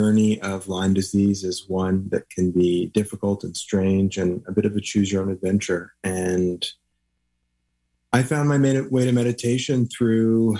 journey of Lyme disease is one that can be difficult and strange and a bit of a choose your own adventure. And I found my way to meditation through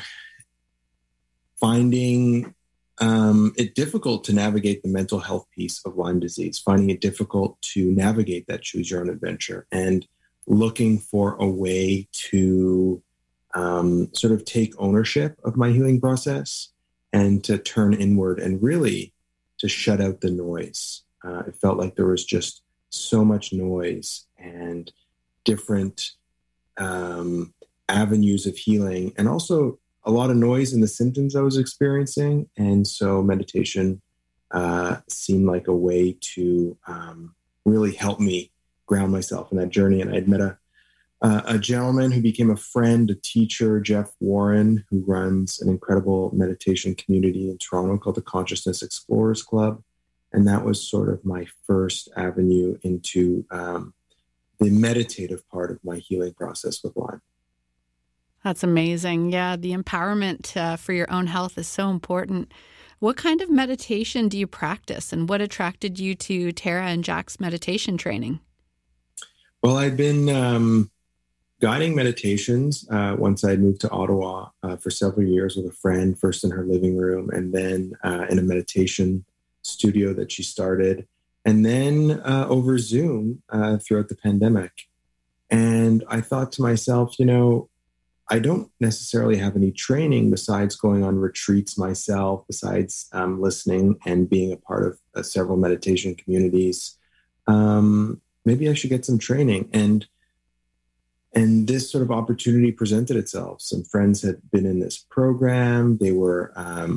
finding it difficult to navigate the mental health piece of Lyme disease, finding it difficult to navigate that choose your own adventure, and looking for a way to sort of take ownership of my healing process and to turn inward and really to shut out the noise. It felt like there was just so much noise and different avenues of healing, and also a lot of noise in the symptoms I was experiencing. And so meditation seemed like a way to really help me ground myself in that journey. And I'd met a gentleman who became a friend, a teacher, Jeff Warren, who runs an incredible meditation community in Toronto called the Consciousness Explorers Club. And that was sort of my first avenue into the meditative part of my healing process with Lyme. That's amazing. Yeah, the empowerment for your own health is so important. What kind of meditation do you practice, and what attracted you to Tara and Jack's meditation training? Well, I'd been guiding meditations once I moved to Ottawa for several years with a friend, first in her living room and then in a meditation studio that she started, and then over Zoom throughout the pandemic. And I thought to myself, I don't necessarily have any training besides going on retreats myself, besides listening and being a part of several meditation communities. Maybe I should get some training. And this sort of opportunity presented itself. Some friends had been in this program. They were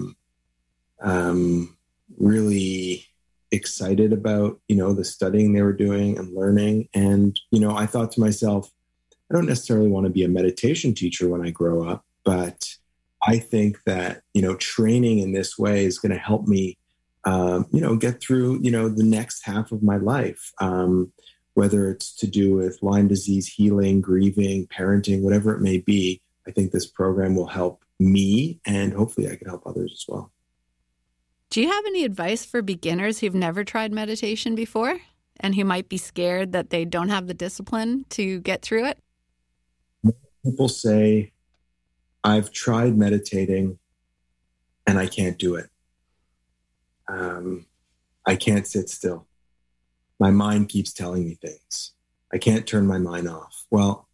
really excited about, the studying they were doing and learning. And, I thought to myself, I don't necessarily want to be a meditation teacher when I grow up, but I think that, training in this way is going to help me, get through, the next half of my life, whether it's to do with Lyme disease, healing, grieving, parenting, whatever it may be. I think this program will help me, and hopefully I can help others as well. Do you have any advice for beginners who've never tried meditation before and who might be scared that they don't have the discipline to get through it? People say, I've tried meditating and I can't do it. I can't sit still. My mind keeps telling me things. I can't turn my mind off. Well,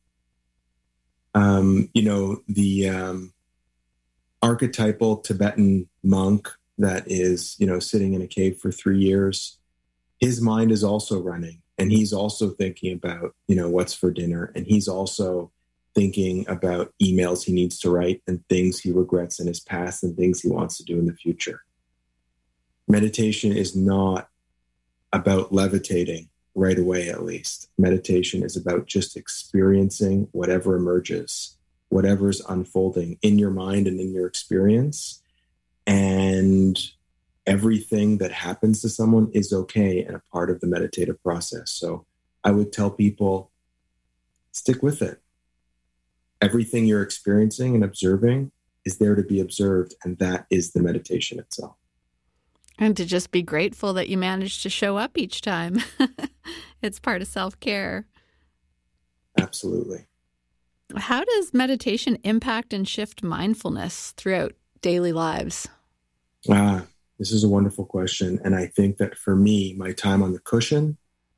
the archetypal Tibetan monk that is, sitting in a cave for 3 years, his mind is also running, and he's also thinking about, what's for dinner. And he's also thinking about emails he needs to write and things he regrets in his past and things he wants to do in the future. Meditation is not about levitating right away, at least. Meditation is about just experiencing whatever emerges, whatever's unfolding in your mind and in your experience. And everything that happens to someone is okay and a part of the meditative process. So I would tell people, stick with it. Everything you're experiencing and observing is there to be observed, and that is the meditation itself. And to just be grateful that you managed to show up each time. It's part of self-care. Absolutely. How does meditation impact and shift mindfulness throughout daily lives? This is a wonderful question. And I think that for me, my time on the cushion,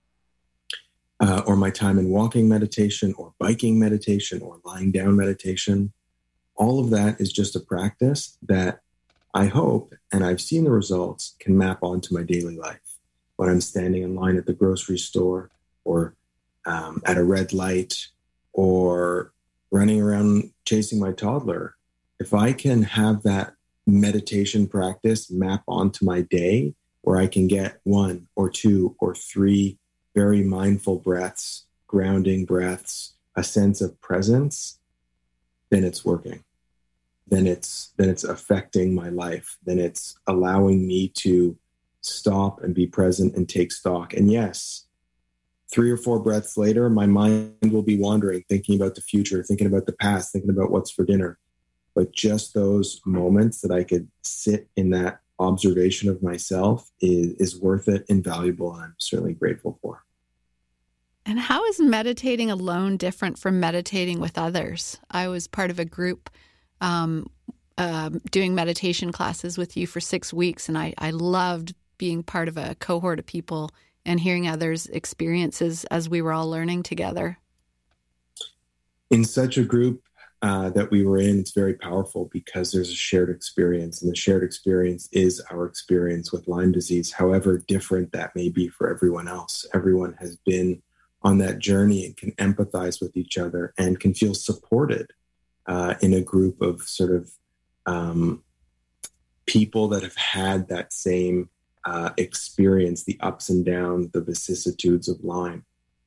or my time in walking meditation or biking meditation or lying down meditation, all of that is just a practice that I hope, and I've seen the results, can map onto my daily life. When I'm standing in line at the grocery store or at a red light or running around chasing my toddler, if I can have that meditation practice map onto my day where I can get 1 or 2 or 3 very mindful breaths, grounding breaths, a sense of presence, then it's working. Then it's affecting my life. Then it's allowing me to stop and be present and take stock. And yes, 3 or 4 breaths later, my mind will be wandering, thinking about the future, thinking about the past, thinking about what's for dinner. But just those moments that I could sit in that observation of myself is worth it and valuable. And I'm certainly grateful for. And how is meditating alone different from meditating with others? I was part of a group doing meditation classes with you for 6 weeks, and I loved being part of a cohort of people and hearing others' experiences as we were all learning together. In such a group that we were in, it's very powerful because there's a shared experience, and the shared experience is our experience with Lyme disease, however different that may be for everyone else. Everyone has been on that journey and can empathize with each other and can feel supported in a group of sort of people that have had that same experience, the ups and downs, the vicissitudes of Lyme.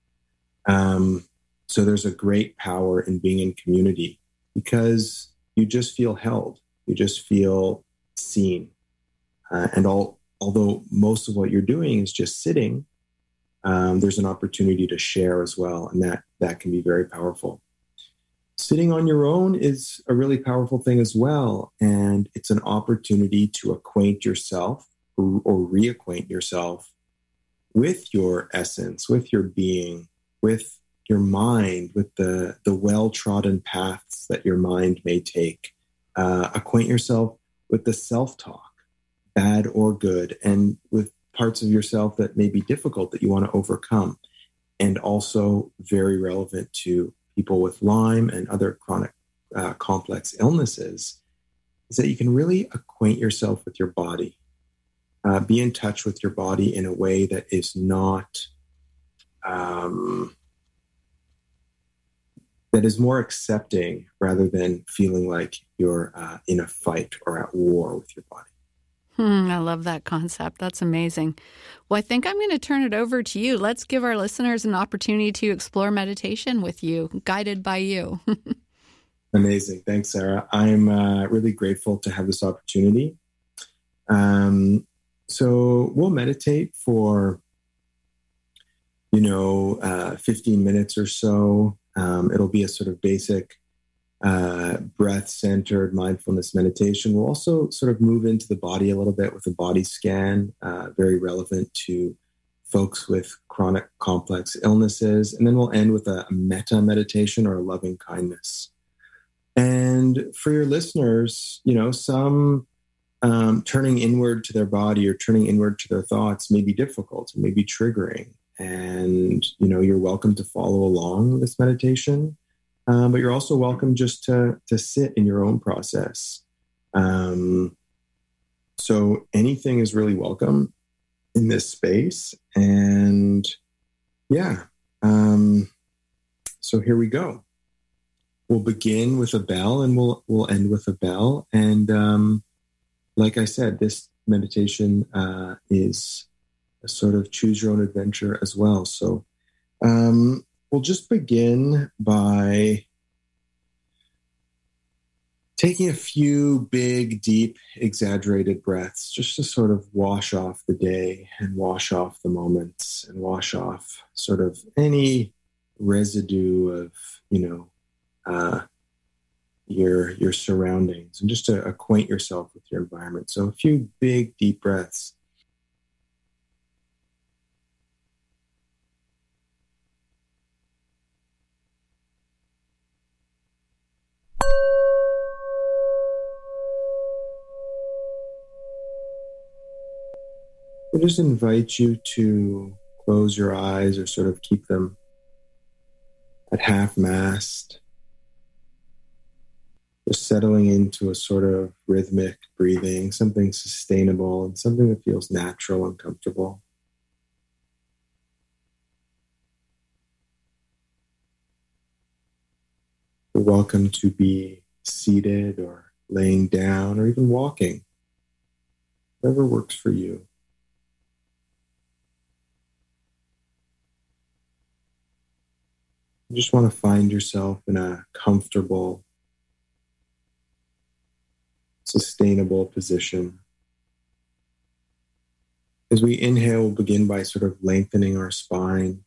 So there's a great power in being in community because you just feel held, you just feel seen. Although most of what you're doing is just sitting, there's an opportunity to share as well, and that can be very powerful. Sitting on your own is a really powerful thing as well, and it's an opportunity to acquaint yourself or reacquaint yourself with your essence, with your being, with your mind, with the well-trodden paths that your mind may take. Acquaint yourself with the self-talk, bad or good, and with parts of yourself that may be difficult that you want to overcome, and also very relevant to people with Lyme and other chronic complex illnesses, is that you can really acquaint yourself with your body, be in touch with your body in a way that is not, that is more accepting rather than feeling like you're in a fight or at war with your body. I love that concept. That's amazing. Well, I think I'm going to turn it over to you. Let's give our listeners an opportunity to explore meditation with you, guided by you. Amazing. Thanks, Sarah. I'm really grateful to have this opportunity. So we'll meditate for, 15 minutes or so. It'll be a sort of basic breath-centered mindfulness meditation. We'll also sort of move into the body a little bit with a body scan, very relevant to folks with chronic complex illnesses. And then we'll end with a metta meditation or a loving kindness. And for your listeners, some turning inward to their body or turning inward to their thoughts may be difficult, may be triggering. And, you're welcome to follow along with this meditation. But you're also welcome just to sit in your own process. So anything is really welcome in this space. And so here we go. We'll begin with a bell and we'll end with a bell. And like I said, this meditation is a sort of choose your own adventure as well. So we'll just begin by taking a few big, deep, exaggerated breaths just to sort of wash off the day and wash off the moments and wash off sort of any residue of, your surroundings, and just to acquaint yourself with your environment. So a few big, deep breaths. I just invite you to close your eyes or sort of keep them at half-mast, just settling into a sort of rhythmic breathing, something sustainable and something that feels natural and comfortable. You're welcome to be seated or laying down or even walking, whatever works for you. You just want to find yourself in a comfortable, sustainable position. As we inhale, we'll begin by sort of lengthening our spine.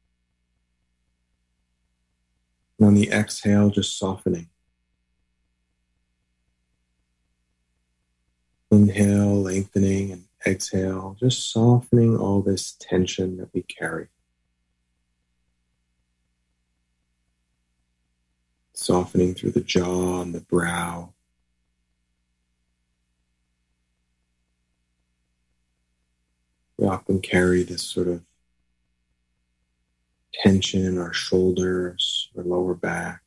And on the exhale, just softening. Inhale. inhale, lengthening, and exhale, just softening all this tension that we carry. Softening through the jaw and the brow. We often carry this sort of tension in our shoulders or lower back.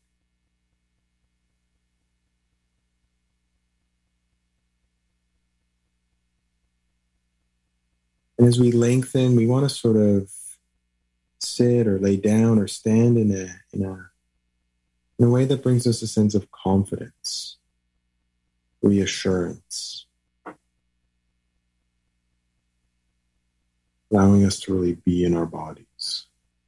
And as we lengthen, we want to sort of sit or lay down or stand in a way that brings us a sense of confidence, reassurance, allowing us to really be in our bodies.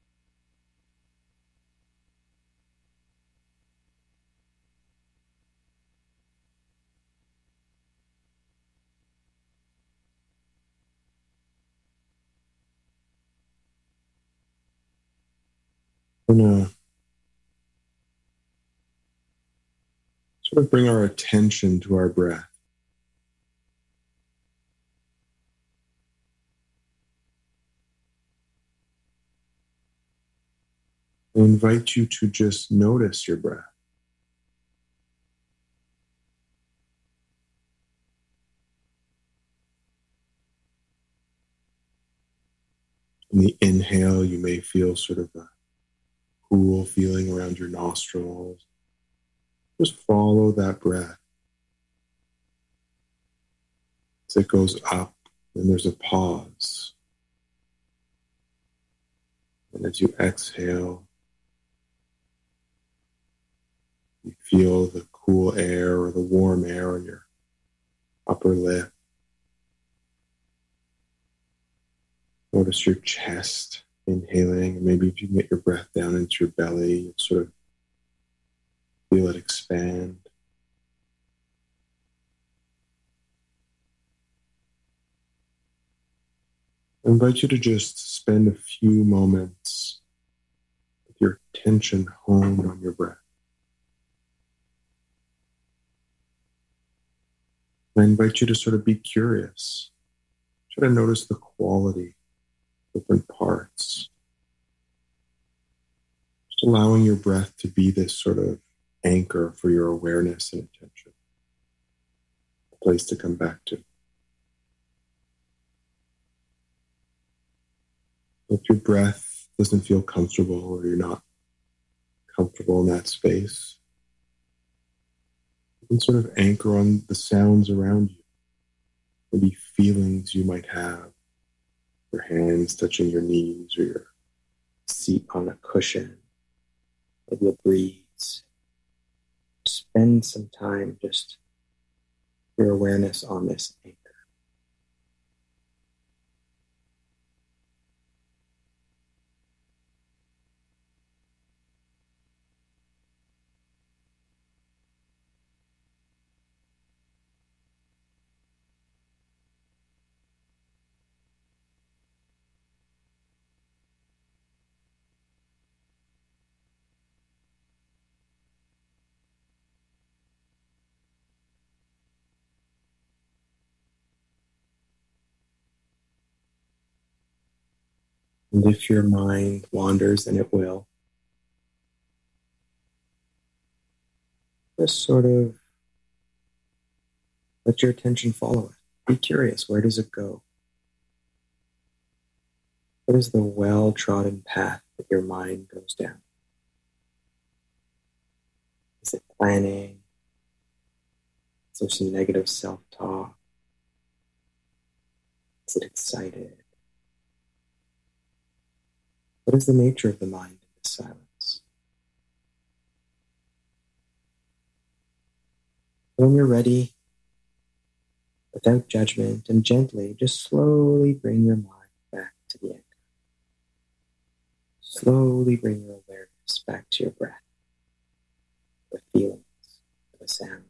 We're going to sort of bring our attention to our breath. I invite you to just notice your breath. In the inhale, you may feel sort of a cool feeling around your nostrils. Just follow that breath. As it goes up, then there's a pause. And as you exhale, you feel the cool air or the warm air on your upper lip. Notice your chest inhaling, and maybe if you can get your breath down into your belly, you sort of feel it expand. I invite you to just spend a few moments with your attention honed on your breath. I invite you to sort of be curious. Try to notice the quality, different parts. Just allowing your breath to be this sort of anchor for your awareness and attention. A place to come back to. If your breath doesn't feel comfortable or you're not comfortable in that space, you can sort of anchor on the sounds around you, maybe feelings you might have, your hands touching your knees or your seat on a cushion, maybe a breeze. Spend some time just your awareness on this anchor. And if your mind wanders, and it will, just sort of let your attention follow it. Be curious. Where does it go? What is the well-trodden path that your mind goes down? Is it planning? Is there some negative self-talk? Is it excited? What is the nature of the mind in this silence? When you're ready, without judgment and gently, just slowly bring your mind back to the anchor. Slowly bring your awareness back to your breath, the feelings, the sounds.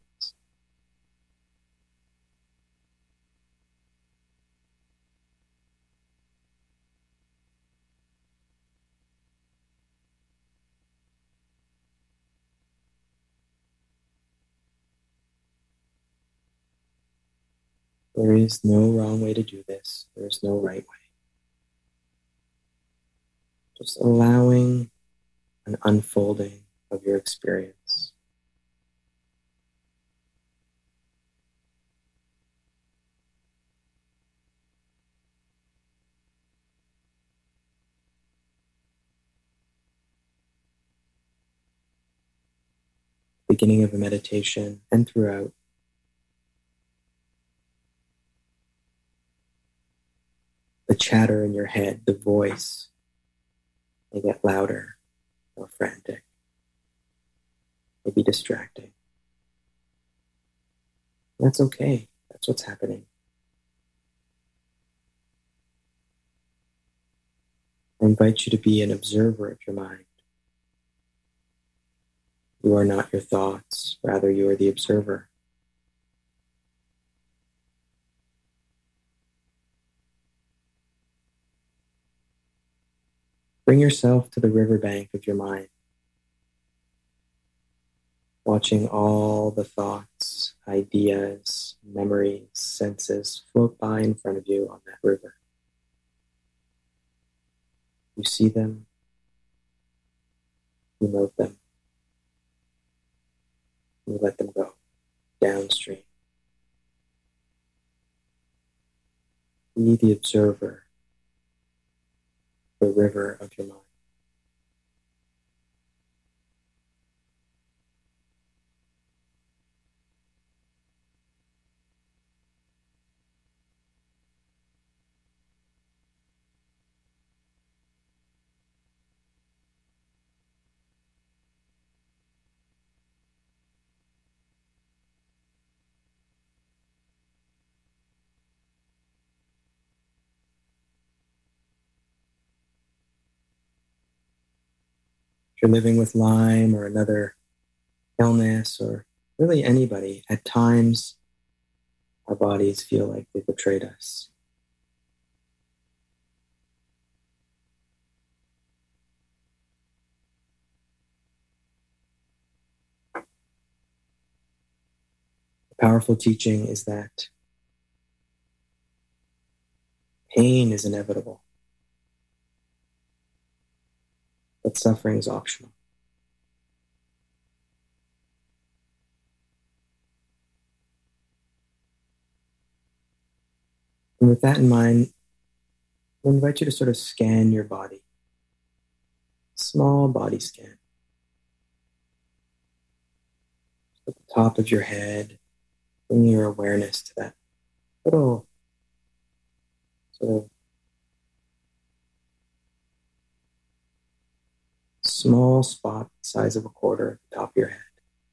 There is no wrong way to do this. There is no right way. Just allowing an unfolding of your experience. Beginning of a meditation and throughout, the chatter in your head, the voice, may get louder or frantic, may be distracting. That's okay. That's what's happening. I invite you to be an observer of your mind. You are not your thoughts, rather you are the observer. Bring yourself to the riverbank of your mind, watching all the thoughts, ideas, memories, senses float by in front of you on that river. You see them, you note them, you let them go downstream. Be the observer, the river of your mind. If you're living with Lyme or another illness, or really anybody, at times our bodies feel like they betrayed us. The powerful teaching is that pain is inevitable, but suffering is optional. And with that in mind, I invite you to sort of scan your body. Small body scan. At the top of your head, bring your awareness to that little sort of small spot the size of a quarter at the top of your head.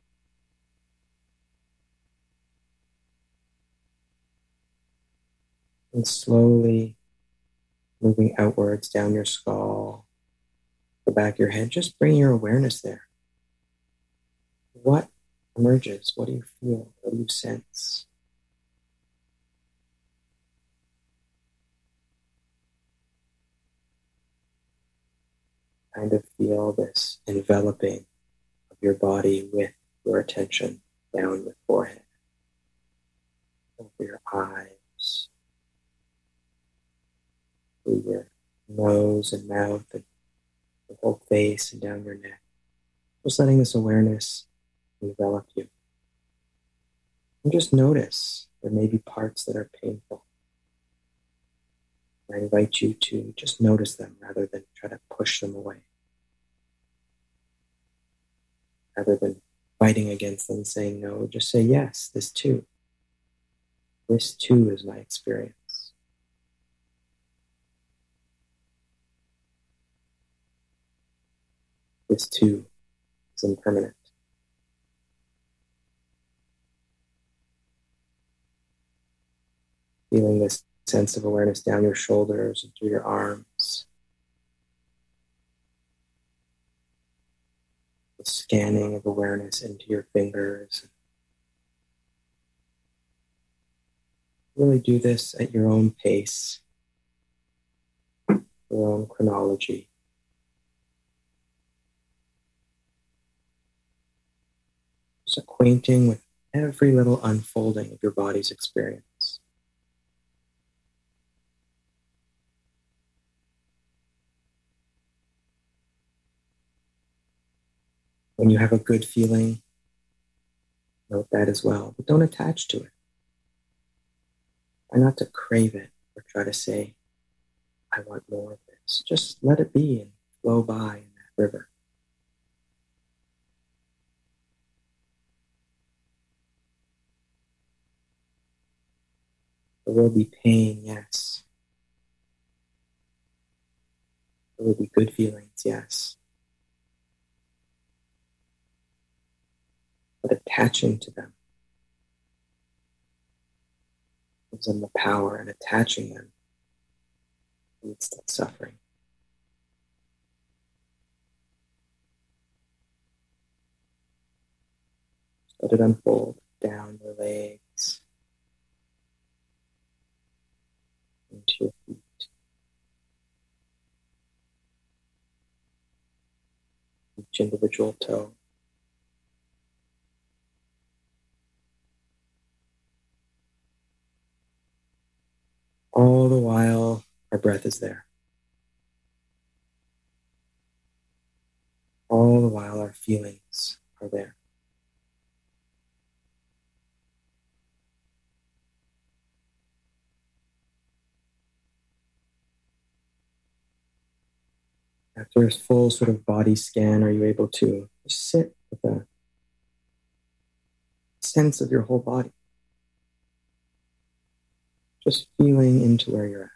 And slowly moving outwards down your skull, the back of your head, just bring your awareness there. What emerges? What do you feel? What do you sense? Kind of feel this enveloping of your body with your attention down your forehead, over your eyes, through your nose and mouth, and the whole face and down your neck. Just letting this awareness envelop you. And just notice there may be parts that are painful. I invite you to just notice them rather than try to push them away. Rather than fighting against them, saying no, just say, yes, this too. This too is my experience. This too is impermanent. Feeling this sense of awareness down your shoulders and through your arms. The scanning of awareness into your fingers. Really do this at your own pace, your own chronology. Just acquainting with every little unfolding of your body's experience. When you have a good feeling, note that as well, but don't attach to it. Try not to crave it or try to say, I want more of this. Just let it be and flow by in that river. There will be pain, yes. There will be good feelings, yes. But attaching to them gives them the power, and attaching them leads to suffering. Let it unfold down your legs, into your feet. Each individual toe. All the while, our breath is there. All the while, our feelings are there. After a full sort of body scan, are you able to sit with a sense of your whole body? Just feeling into where you're at.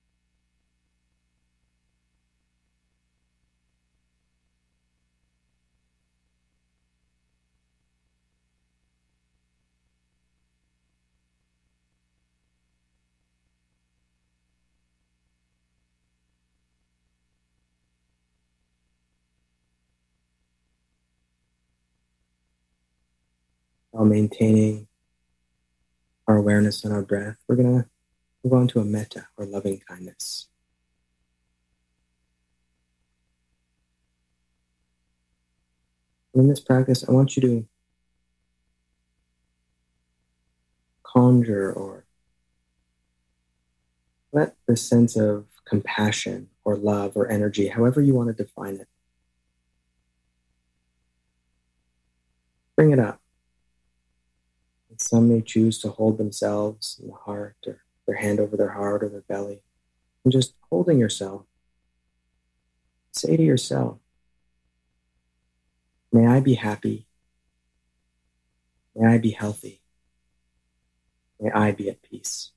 While maintaining our awareness on our breath, we're going to move on to a metta, or loving kindness. In this practice, I want you to conjure or let the sense of compassion or love or energy, however you want to define it, bring it up. And some may choose to hold themselves in the heart, or their hand over their heart or their belly. And just holding yourself, say to yourself, may I be happy. May I be healthy. May I be at peace.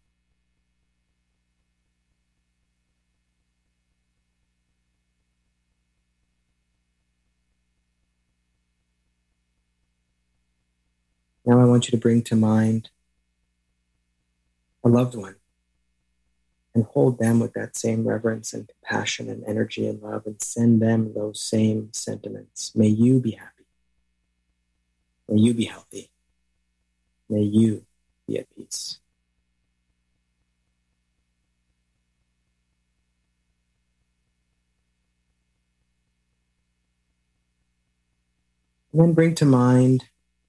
Now I want you to bring to mind a loved one and hold them with that same reverence and compassion and energy and love, and send them those same sentiments. May you be happy. May you be healthy. May you be at peace. And then bring to mind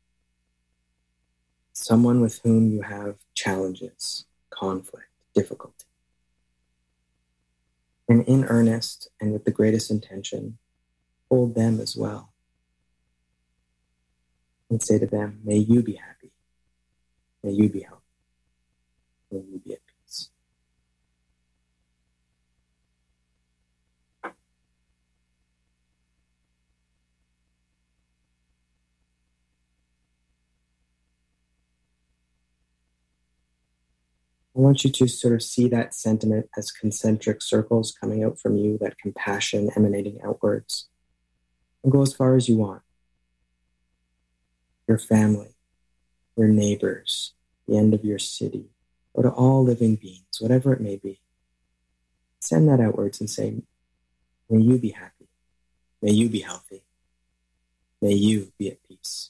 someone with whom you have challenges, conflict, difficulty. And in earnest and with the greatest intention, hold them as well. And say to them, may you be happy. May you be healthy. May you be at peace. I want you to sort of see that sentiment as concentric circles coming out from you, that compassion emanating outwards. And go as far as you want. Your family, your neighbors, the end of your city, or to all living beings, whatever it may be. Send that outwards and say, may you be happy. May you be healthy. May you be at peace.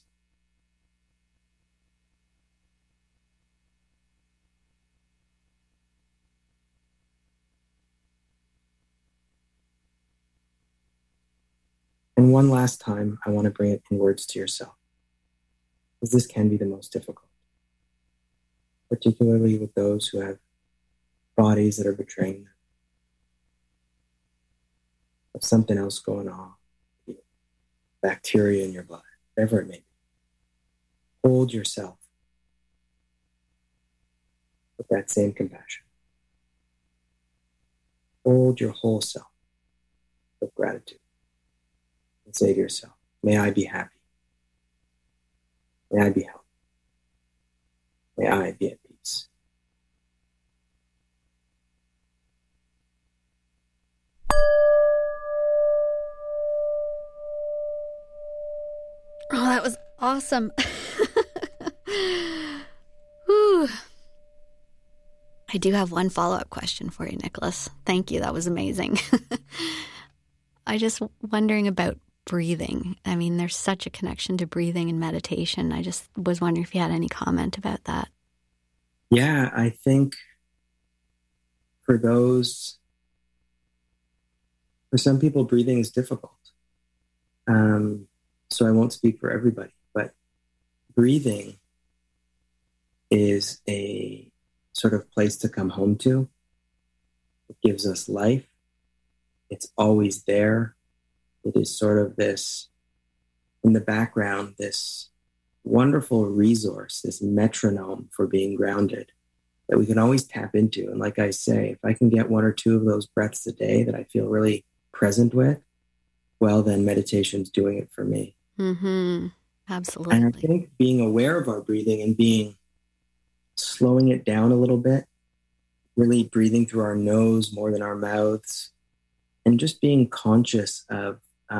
And one last time, I want to bring it inwards to yourself, because this can be the most difficult, particularly with those who have bodies that are betraying them, have something else going on, bacteria in your blood, whatever it may be. Hold yourself with that same compassion. Hold your whole self with gratitude and say to yourself, may I be happy. May I be healthy. May I be at peace. Oh, that was awesome. Whew. I do have one follow-up question for you, Nicholas. Thank you. That was amazing. I just wondering about breathing. I mean, there's such a connection to breathing and meditation. I just was wondering if you had any comment about that. Yeah, I think for some people, breathing is difficult. So I won't speak for everybody, but breathing is a sort of place to come home to. It gives us life. It's always there. It is sort of this, in the background, this wonderful resource, this metronome for being grounded that we can always tap into. And like I say, if I can get 1 or 2 of those breaths a day that I feel really present with, well, then meditation's doing it for me. Mm-hmm. Absolutely. And I think being aware of our breathing and slowing it down a little bit, really breathing through our nose more than our mouths, and just being conscious of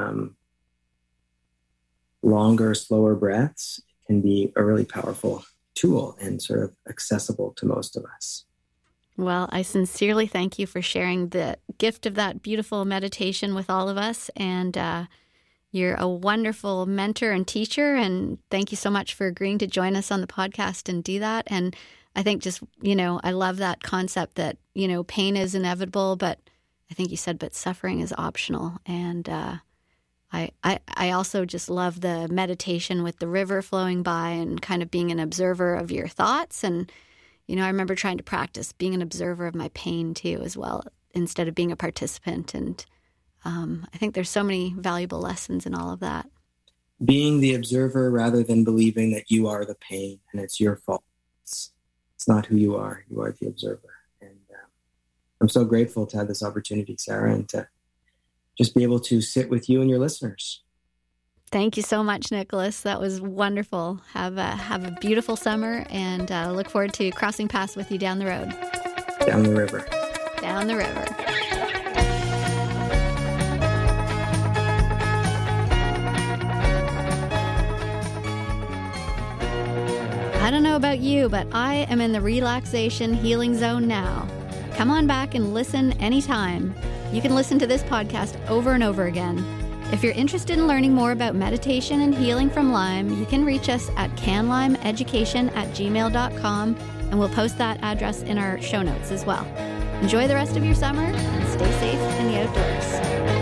longer, slower breaths can be a really powerful tool and sort of accessible to most of us. Well, I sincerely thank you for sharing the gift of that beautiful meditation with all of us. And you're a wonderful mentor and teacher. And thank you so much for agreeing to join us on the podcast and do that. And I think just, I love that concept that, pain is inevitable, but I think you said, but suffering is optional. And I also just love the meditation with the river flowing by and kind of being an observer of your thoughts. And, I remember trying to practice being an observer of my pain too, as well, instead of being a participant. And I think there's so many valuable lessons in all of that. Being the observer rather than believing that you are the pain and it's your fault. It's not who you are. You are the observer. And I'm so grateful to have this opportunity, Sarah, and to just be able to sit with you and your listeners. Thank you so much, Nicholas. That was wonderful. Have a beautiful summer, and look forward to crossing paths with you down the road. Down the river. Down the river. I don't know about you, but I am in the relaxation healing zone now. Come on back and listen anytime. You can listen to this podcast over and over again. If you're interested in learning more about meditation and healing from Lyme, you can reach us at canlymeeducation@gmail.com, and we'll post that address in our show notes as well. Enjoy the rest of your summer and stay safe in the outdoors.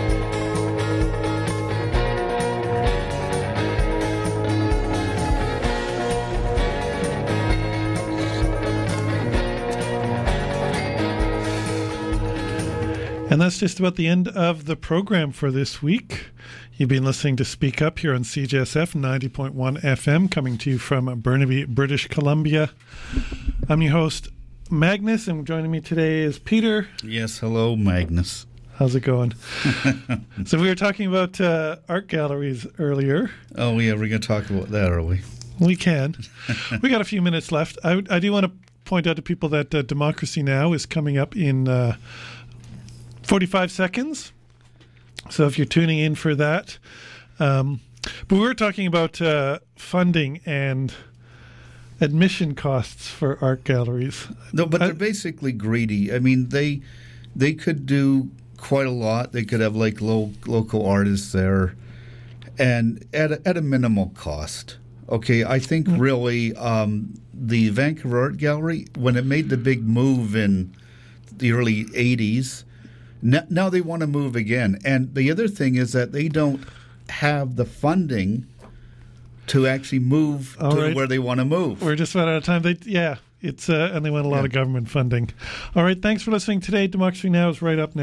And that's just about the end of the program for this week. You've been listening to Speak Up here on CJSF 90.1 FM, coming to you from Burnaby, British Columbia. I'm your host, Magnus, and joining me today is Peter. Yes, hello, Magnus. How's it going? So we were talking about art galleries earlier. Oh, yeah, we're going to talk about that, are we? We can. We got a few minutes left. I do want to point out to people that Democracy Now! Is coming up in 45 seconds. So if you're tuning in for that. But we were talking about funding and admission costs for art galleries. No, but they're basically greedy. I mean, they could do quite a lot. They could have like local artists there, and at a minimal cost. Okay, I think really the Vancouver Art Gallery, when it made the big move in the early 80s, now they want to move again. And the other thing is that they don't have the funding to actually move where they want to move. We're just about out of time. And they want a lot of government funding. All right, thanks for listening today. Democracy Now! Is right up now.